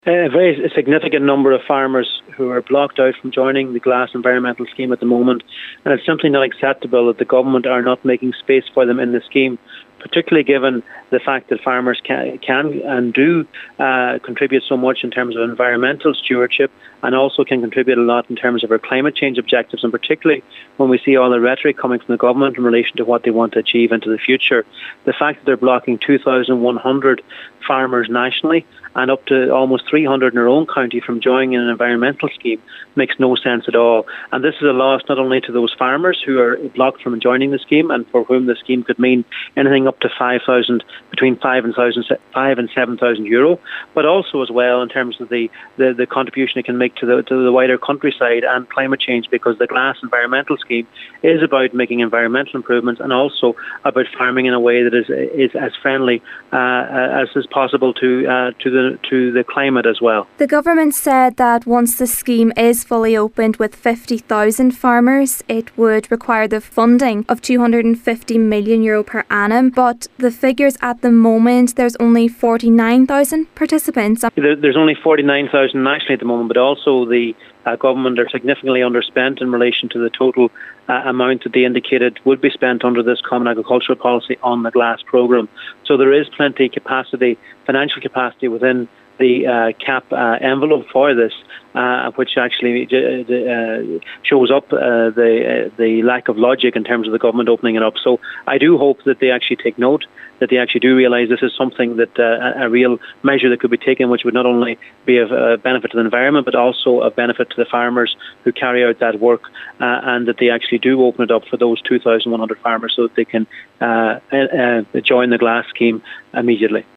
A very significant number of farmers who are blocked out from joining the GLAS environmental scheme at the moment, and it's simply not acceptable that the government are not making space for them in the scheme, particularly given the fact that farmers can and do contribute so much in terms of environmental stewardship, and also can contribute a lot in terms of our climate change objectives, and particularly when we see all the rhetoric coming from the government in relation to what they want to achieve into the future. The fact that they're blocking 2,100 farmers nationally and up to almost 300 in our own county from joining an environmental scheme makes no sense at all. And this is a loss not only to those farmers who are blocked from joining the scheme and for whom the scheme could mean anything up to between 5,000 and 7,000 euro, but also as well in terms of the contribution it can make to the wider countryside and climate change, because the GLAS environmental scheme is about making environmental improvements and also about farming in a way that is as friendly as is possible to the climate as well. The government said that once the scheme is fully opened with 50,000 farmers, it would require the funding of €250 million per annum. But the figures at the moment, there's only 49,000 participants. There's only 49,000 nationally at the moment, but also the government are significantly underspent in relation to the total amount that they indicated would be spent under this Common Agricultural Policy on the GLAS programme. So there is plenty of capacity, financial capacity within the CAP envelope for this, which actually shows up the lack of logic in terms of the government opening it up. So I do hope that they actually take note, that they actually do realise this is something that a real measure that could be taken, which would not only be of benefit to the environment, but also of benefit to the farmers who carry out that work, and that they actually do open it up for those 2,100 farmers so that they can join the GLAS scheme immediately.